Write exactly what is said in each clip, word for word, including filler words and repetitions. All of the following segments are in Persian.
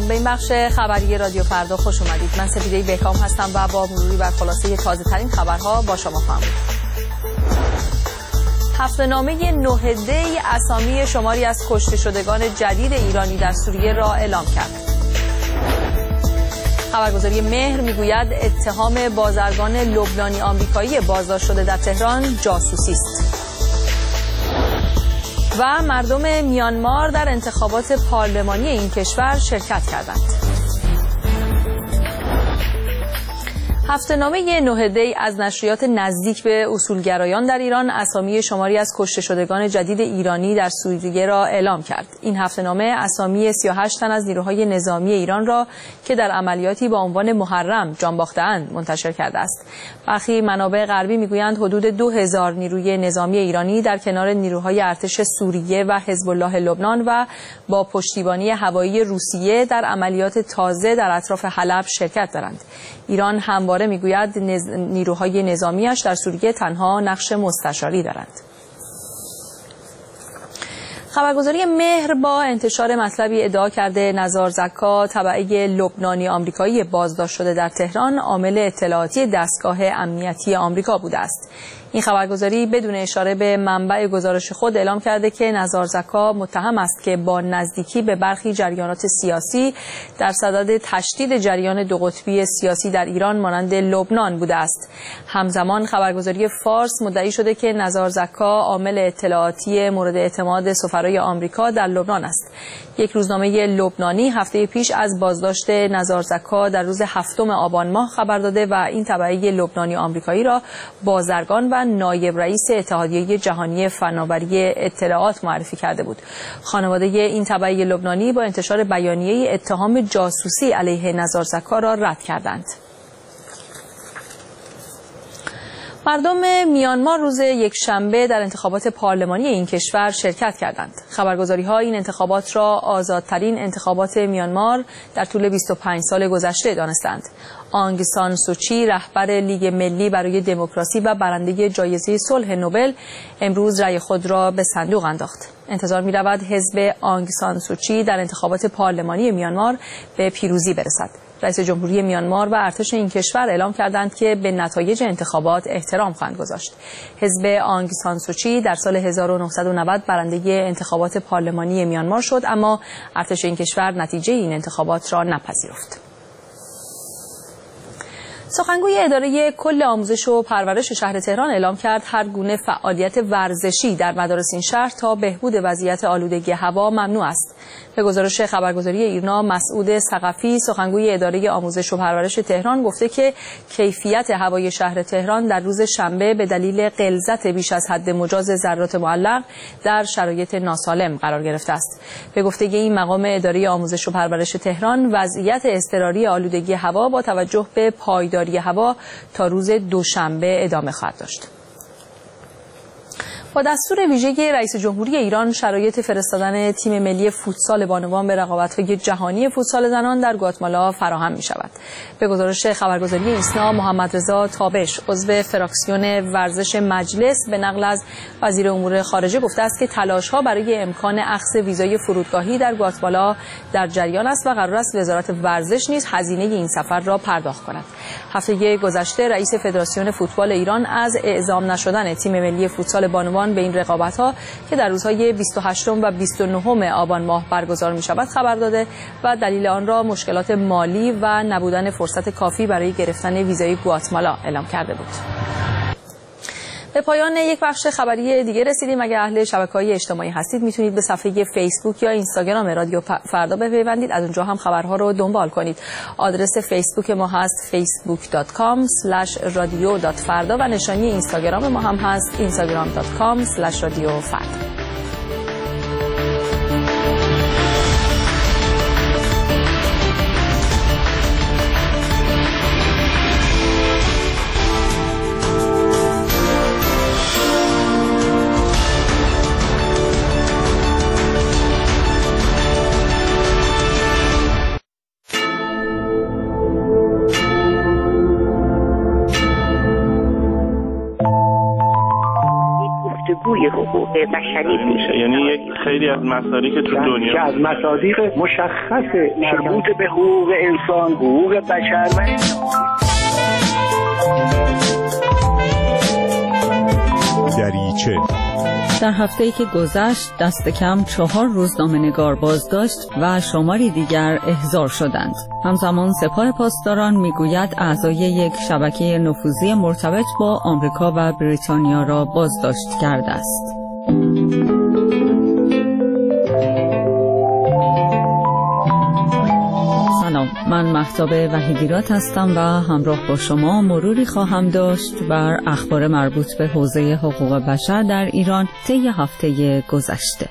سلام، به این بخش خبری رادیو فردا خوش اومدید. من سپیده بهکام هستم و با مروری بر خلاصه تازه ترین خبرها با شما خواهم بود. هفته‌نامه نه دی اسامی شماری از کشته شدگان جدید ایرانی در سوریه را اعلام کرد. خبرگزاری مهر میگوید اتهام بازرگان لبنانی آمریکایی بازداشت شده در تهران جاسوسی است. و مردم میانمار در انتخابات پارلمانی این کشور شرکت کردند. هفته‌نامه نه دی از نشریات نزدیک به اصولگرایان در ایران اسامی شماری از کشته شدگان جدید ایرانی در سوریه را اعلام کرد. این هفته‌نامه اسامی سی و هشت تن از نیروهای نظامی ایران را که در عملیاتی با عنوان محرم جان باخته‌اند منتشر کرده است. برخی منابع غربی میگویند حدود دو هزار نیروی نظامی ایرانی در کنار نیروهای ارتش سوریه و حزب الله لبنان و با پشتیبانی هوایی روسیه در عملیات تازه در اطراف حلب شرکت دارند. ایران همواره میگوید نز... نیروهای نظامیش در سوریه تنها نقش مستشاری دارند. خبرگزاری مهر با انتشار مطلبی ادعا کرده نزار زکا تبعه لبنانی آمریکایی بازداشت شده در تهران عامل اطلاعاتی دستگاه امنیتی آمریکا بوده است. این خبرگزاری بدون اشاره به منبع گزارش خود اعلام کرده که نزار زکا متهم است که با نزدیکی به برخی جریانات سیاسی در صدد تشدید جریان دو قطبی سیاسی در ایران مانند لبنان بوده است. همزمان خبرگزاری فارس مدعی شده که نزار زکا عامل اطلاعاتی مورد اعتماد سفرای آمریکا در لبنان است. یک روزنامه لبنانی هفته پیش از بازداشت نزار زکا در روز هفتم آبان ماه خبر داده و این تبعه لبنانی آمریکایی را بازرگان و نایب رئیس اتحادیه جهانی فناوری اطلاعات معرفی کرده بود. خانواده این تبعه لبنانی با انتشار بیانیه اتهام جاسوسی علیه نزار زکا را رد کردند. مردم میانمار روز یکشنبه در انتخابات پارلمانی این کشور شرکت کردند. خبرگزاری‌ها این انتخابات را آزادترین انتخابات میانمار در طول بیست و پنج سال گذشته دانستند. آنگ سان سوچی رهبر لیگ ملی برای دموکراسی و برنده جایزه صلح نوبل امروز رأی خود را به صندوق انداخت. انتظار می‌رود حزب آنگ سان سوچی در انتخابات پارلمانی میانمار به پیروزی برسد. رئیس جمهوری میانمار و ارتش این کشور اعلام کردند که به نتایج انتخابات احترام خواهند گذاشت. حزب آنگ سان سوچی در سال هزار و نهصد و نود برنده انتخابات پارلمانی میانمار شد، اما ارتش این کشور نتیجه این انتخابات را نپذیرفت. سخنگوی اداره کل آموزش و پرورش شهر تهران اعلام کرد هر گونه فعالیت ورزشی در مدارس این شهر تا بهبود وضعیت آلودگی هوا ممنوع است. به گزارش خبرگزاری ایرنا مسعود ثقفی سخنگوی اداره آموزش و پرورش تهران گفته که کیفیت هوای شهر تهران در روز شنبه به دلیل غلظت بیش از حد مجاز ذرات معلق در شرایط ناسالم قرار گرفته است. به گفته این مقام اداره آموزش و پرورش تهران وضعیت اضطراری آلودگی هوا با توجه به پایداری هوا تا روز دوشنبه ادامه خواهد داشت. با دستور ویژه رئیس جمهوری ایران شرایط فرستادن تیم ملی فوتسال بانوان به رقابت‌های جهانی فوتسال زنان در گواتمالا فراهم می‌شود. به گزارش خبرگزاری ایسنا محمد رضا تابش عضو فراکسیون ورزش مجلس به نقل از وزیر امور خارجه گفته است که تلاش‌ها برای امکان اخذ ویزای فرودگاهی در گواتمالا در جریان است و قرار است وزارت ورزش نیز هزینه این سفر را پرداخت کند. هفته گذشته رئیس فدراسیون فوتبال ایران از اعزام نشدن تیم ملی فوتسال بانوان به این رقابت‌ها که در روزهای بیست و هشتم و بیست و نهم آبان ماه برگزار می‌شود خبر داده و دلیل آن را مشکلات مالی و نبودن فرصت کافی برای گرفتن ویزای گواتمالا اعلام کرده بود. به پایان یک بخش خبری دیگه رسیدیم. اگر اهل شبکه‌های اجتماعی هستید میتونید به صفحه فیسبوک یا اینستاگرام رادیو فردا بپیوندید، از اونجا هم خبرها رو دنبال کنید. آدرس فیسبوک ما هست فیسبوک دات کام اسلش رادیو دات فردا و نشانی اینستاگرام ما هم هست اینستاگرام دات کام اسلش رادیو فردا. بازگوی حقوق بشری میشه. یعنی یک خیلی از مصادیق که تو دنیا که از مصادیق مشخص مربوط به حقوق انسان، حقوق بشر و دریچه. در هفته‌ای که گذشت دست کم چهار روزنامه‌نگار بازداشت و شماری دیگر احضار شدند. همزمان سپاه پاسداران میگوید اعضای یک شبکه نفوذی مرتبط با آمریکا و بریتانیا را بازداشت کرده است. سلام، من مهتاب وحیدیرات هستم و همراه با شما مروری خواهم داشت بر اخبار مربوط به حوزه حقوق بشر در ایران طی هفته گذشته.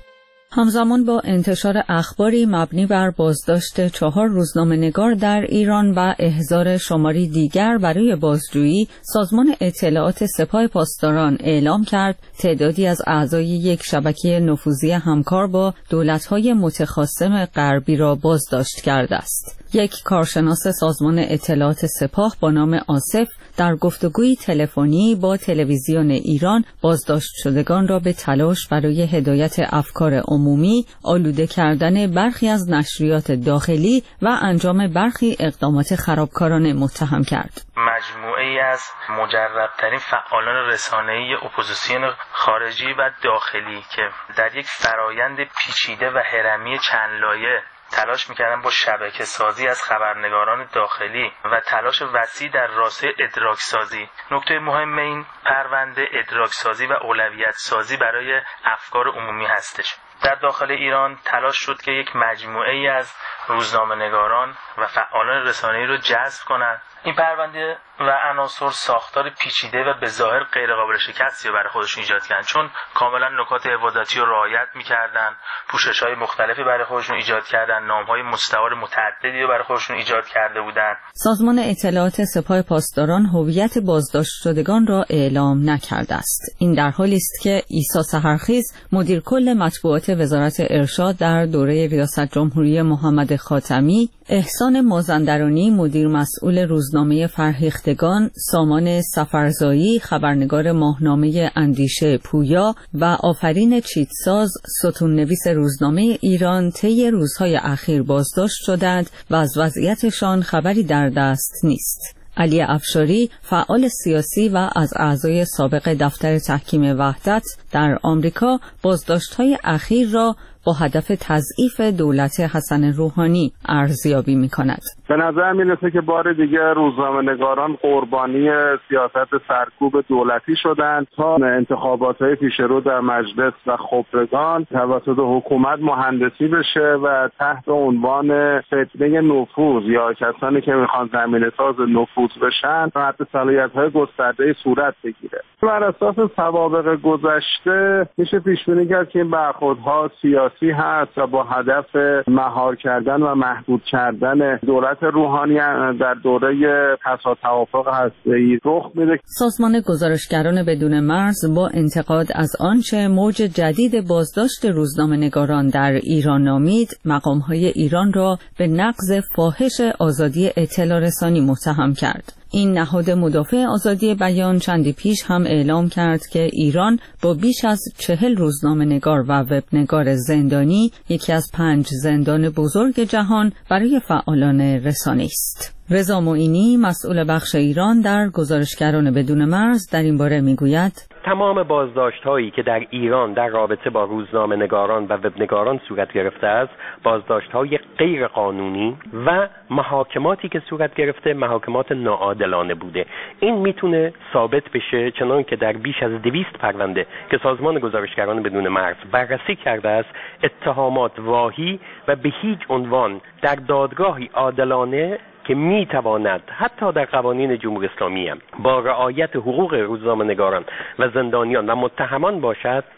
همزمان با انتشار اخباری مبنی بر بازداشت چهار روزنامه‌نگار در ایران و احضار شماری دیگر برای بازجویی، سازمان اطلاعات سپاه پاسداران اعلام کرد تعدادی از اعضای یک شبکه نفوذی همکار با دولت‌های متخاصم غربی را بازداشت کرده است. یک کارشناس سازمان اطلاعات سپاه با نام آصف در گفتگوی تلفنی با تلویزیون ایران بازداشت شدگان را به تلاش برای هدایت افکار عمومی، آلوده کردن برخی از نشریات داخلی و انجام برخی اقدامات خرابکارانه متهم کرد. مجموعه‌ای از مجرب‌ترین فعالان رسانه‌ای اپوزیسیون خارجی و داخلی که در یک فرایند پیچیده و هرمی چند لایه تلاش میکردن با شبکه سازی از خبرنگاران داخلی و تلاش وسیع در راسته ادراک سازی. نکته مهم این پرونده ادراک سازی و اولویت سازی برای افکار عمومی هستش. در داخل ایران تلاش شد که یک مجموعه ای از روزنامه‌نگاران و فعالان رسانه‌ای رو جذب کنند. این پرونده و عناصر ساختار پیچیده و به ظاهر غیر قابل شکستی رو برای خودشون ایجاد کردن، چون کاملا نکات حفاظتی رو رعایت می‌کردن، پوشش‌های مختلفی برای خودشون ایجاد کردن، نام‌های مستعار متعددی رو برای خودشون ایجاد کرده بودن. سازمان اطلاعات سپاه پاسداران هویت بازداشت شدگان را اعلام نکرده است. این در حالی است که عیسی سحرخیز مدیر کل مطبوعات وزارت ارشاد در دوره ریاست جمهوری محمد خاتمی، احسان مازندرانی مدیر مسئول روزنامه فرهیختگان، سامان سفرزایی خبرنگار ماهنامه اندیشه پویا و آفرین چیتساز ستون‌نویس روزنامه ایران طی روزهای اخیر بازداشت شدند و از وضعیتشان خبری در دست نیست. علی افشاری فعال سیاسی و از اعضای سابق دفتر تحکیم وحدت در آمریکا بازداشت‌های اخیر را با هدف تضعیف دولت حسن روحانی ارزیابی می‌کند. به نظر میرسه که بار دیگه روزنامه‌نگاران قربانی سیاست سرکوب دولتی شدند تا انتخابات‌های پیش رو در مجلس و خبرگان توسط حکومت مهندسی بشه و تحت عنوان فتنه نفوذ یا کسانی که میخوان زمینه‌ساز نفوذ بشن حتی صلاحیت‌های گسترده صورت بگیره. بر اساس سوابق گذشته میشه پیش بینی کرد که این برخوردها سیاسی هست و با هدف مهار کردن و محدود کردن دولت روحانی در دوره پسا توافق هسته‌ای رخ میده. سازمان گزارشگران بدون مرز با انتقاد از آنچه موج جدید بازداشت روزنامه‌نگاران در ایران نامید، مقام‌های ایران را به نقض فاحش آزادی اطلاع رسانی متهم کرد. این نهاد مدافع آزادی بیان چندی پیش هم اعلام کرد که ایران با بیش از چهل روزنامه‌نگار و وبنگار زندانی یکی از پنج زندان بزرگ جهان برای فعالان رسانه است. رضا معینی مسئول بخش ایران در گزارشگران بدون مرز در این باره میگوید تمام بازداشت‌هایی که در ایران در رابطه با روزنامه‌نگاران و وبنگاران صورت گرفته است، بازداشت‌های غیر قانونی و محاکماتی که صورت گرفته محاکمات ناعادلانه بوده. این میتونه ثابت بشه چنان که در بیش از دویست پرونده که سازمان گزارشگران بدون مرز بررسی کرده است، اتهامات واهی و به هیچ عنوان در دادگاهی عادلانه که می تواند حتی در قوانین جمهوری اسلامی هم با رعایت حقوق روزنامه‌نگاران و زندانیان و متهمان باشد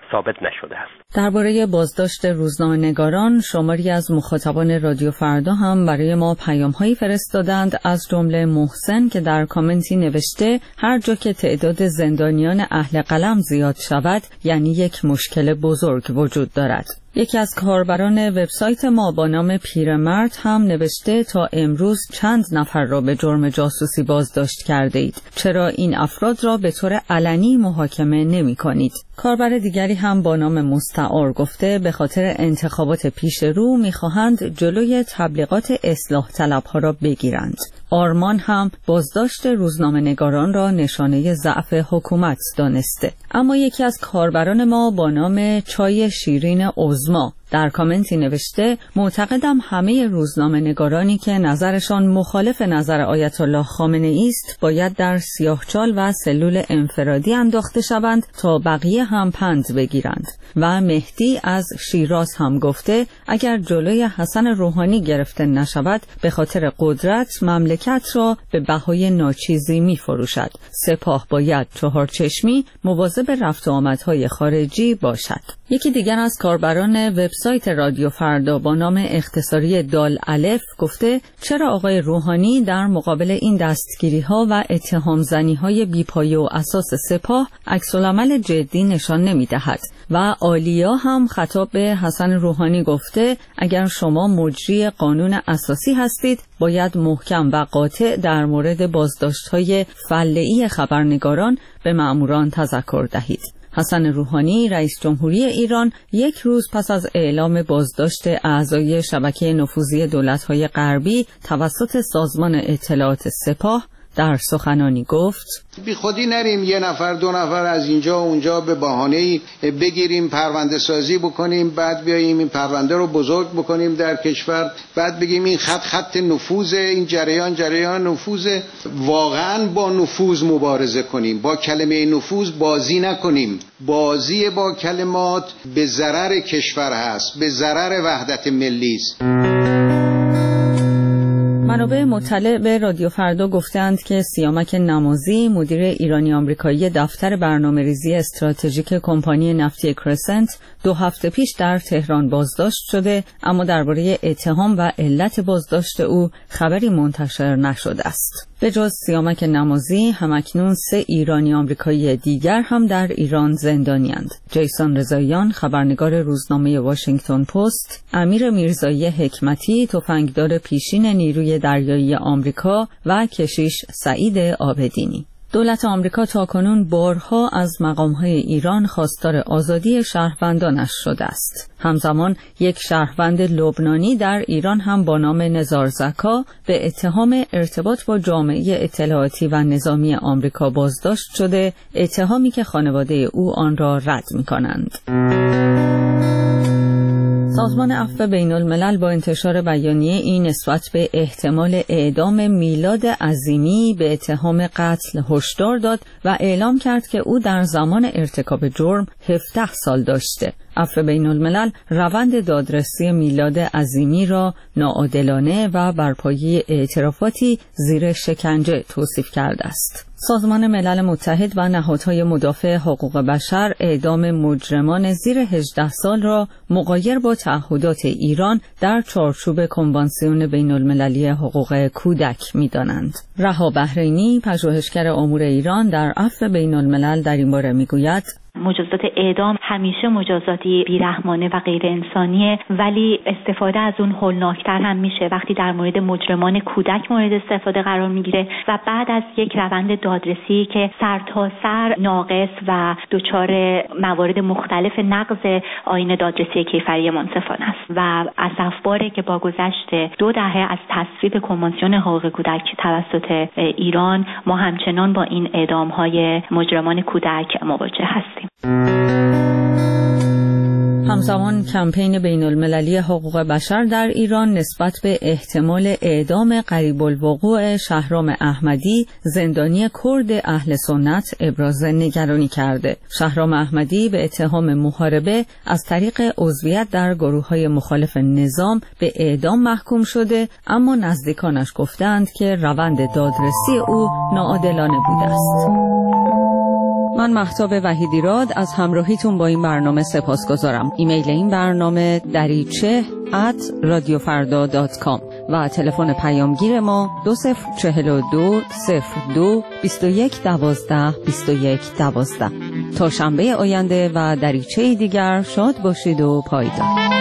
ثابت نشده است. درباره بازداشت روزنامه‌نگاران شماری از مخاطبان رادیو فردا هم برای ما پیام‌هایی فرستادند، از جمله محسن که در کامنتی نوشته هر جا که تعداد زندانیان اهل قلم زیاد شود یعنی یک مشکل بزرگ وجود دارد. یکی از کاربران وبسایت ما با نام پیرمرد هم نوشته تا امروز چند نفر را به جرم جاسوسی بازداشت کرده اید. چرا این افراد را به طور علنی محاکمه نمی کنید؟ کاربر دیگری هم با نام مستعار گفته به خاطر انتخابات پیش رو می خواهند جلوی تبلیغات اصلاح طلبها را بگیرند. آرمان هم بازداشت روزنامه نگاران را نشانه ضعف حکومت دانسته. اما یکی از کاربران ما با نام چای شیرین عظما در کامنتی نوشته معتقدم همه روزنامه نگارانی که نظرشان مخالف نظر آیت الله خامنه ای است باید در سیاهچال و سلول انفرادی انداخته شوند تا بقیه هم پند بگیرند. و مهدی از شیراز هم گفته اگر جلوی حسن روحانی گرفته نشود به خاطر قدرت مملکت را به بهای ناچیزی می فروشد. سپاه باید چهارچشمی مواظب رفت و آمدهای خارجی باشد. یکی دیگر از کاربران وبسایت رادیو فردا با نام اختصاری دال الف گفته چرا آقای روحانی در مقابل این دستگیری ها و اتهام زنی های بی‌پایه و اساس سپاه عکس‌العمل جدی نشان نمی دهد. و آلیا هم خطاب به حسن روحانی گفته اگر شما مجری قانون اساسی هستید باید محکم و قاطع در مورد بازداشت‌های فله‌ای خبرنگاران به مأموران تذکر دهید. حسن روحانی رئیس جمهوری ایران یک روز پس از اعلام بازداشت اعضای شبکه نفوذی دولت‌های غربی توسط سازمان اطلاعات سپاه در سخنانی گفت بی خودی نریم یه نفر دو نفر از اینجا و اونجا به بهانه‌ای بگیریم پرونده سازی بکنیم، بعد بیاییم این پرونده رو بزرگ بکنیم در کشور، بعد بگیم این خط خط نفوذ، این جریان جریان نفوذ. واقعا با نفوذ مبارزه کنیم، با کلمه نفوذ بازی نکنیم. بازی با کلمات به ضرر کشور هست، به ضرر وحدت ملی است. منابع مطلع به رادیو فردا گفتند که سیامک نمازی مدیر ایرانی آمریکایی دفتر برنامه‌ریزی استراتژیک کمپانی نفتی کرسنت دو هفته پیش در تهران بازداشت شده، اما درباره اتهام و علت بازداشت او خبری منتشر نشده است. به جز سیامک نمازی همکنون سه ایرانی آمریکایی دیگر هم در ایران زندانی‌اند. جیسون رضاییان خبرنگار روزنامه واشنگتن پست، امیر میرزایی حکمتی تفنگدار پیشین نیروی دریایی آمریکا و کشیش سعید عابدینی. دولت آمریکا تاکنون بارها از مقام‌های ایران خواستار آزادی شهروندانش شده است. همزمان یک شهروند لبنانی در ایران هم با نام نزار زکا به اتهام ارتباط با جامعه اطلاعاتی و نظامی آمریکا بازداشت شده، اتهامی که خانواده او آن را رد می‌کنند. سازمان عفو بین الملل با انتشار بیانیه این نسبت به احتمال اعدام میلاد عظیمی به اتهام قتل هشدار داد و اعلام کرد که او در زمان ارتکاب جرم هفده سال داشته. عفو بین الملل روند دادرسی میلاد عظیمی را ناعادلانه و بر پایه اعترافاتی زیر شکنجه توصیف کرده است. سازمان ملل متحد و نهادهای مدافع حقوق بشر اعدام مجرمان زیر هجده سال را مغایر با تعهدات ایران در چارچوب کنوانسیون بین المللی حقوق کودک می‌دانند. رها بحرینی پژوهشگر امور ایران در عفو بین الملل در این باره می‌گوید مجازات اعدام همیشه مجازاتی بیرحمانه و غیر انسانیه، ولی استفاده از اون هولناکتر هم میشه وقتی در مورد مجرمان کودک مورد استفاده قرار میگیره و بعد از یک روند دادرسی که سر تا سر ناقص و دچار موارد مختلف نقض آیین دادرسی کیفری منصفانه است و اسفباره که با گذشت دو دهه از تصویب کنوانسیون حقوق کودک توسط ایران ما همچنان با این اعدام‌های مجرمان کودک مواجه هستیم. همزمان کمپین بین المللی حقوق بشر در ایران نسبت به احتمال اعدام قریب الوقوع شهرام احمدی زندانی کرد اهل سنت ابراز نگرانی کرده. شهرام احمدی به اتهام محاربه از طریق عضویت در گروه‌های مخالف نظام به اعدام محکوم شده، اما نزدیکانش گفتند که روند دادرسی او ناعادلانه بوده است. من مهتاب وحیدیراد از همراهیتون با این برنامه سپاسگزارم. ایمیل این برنامه دریچه ات رادیو فردا دات کام و تلفن پیامگیر ما دو صفر چهل و دو صفر دو بیست و یک دوازده بیست و یک دوازده. تا شنبه آینده و دریچه دیگر شاد باشید و پایدار.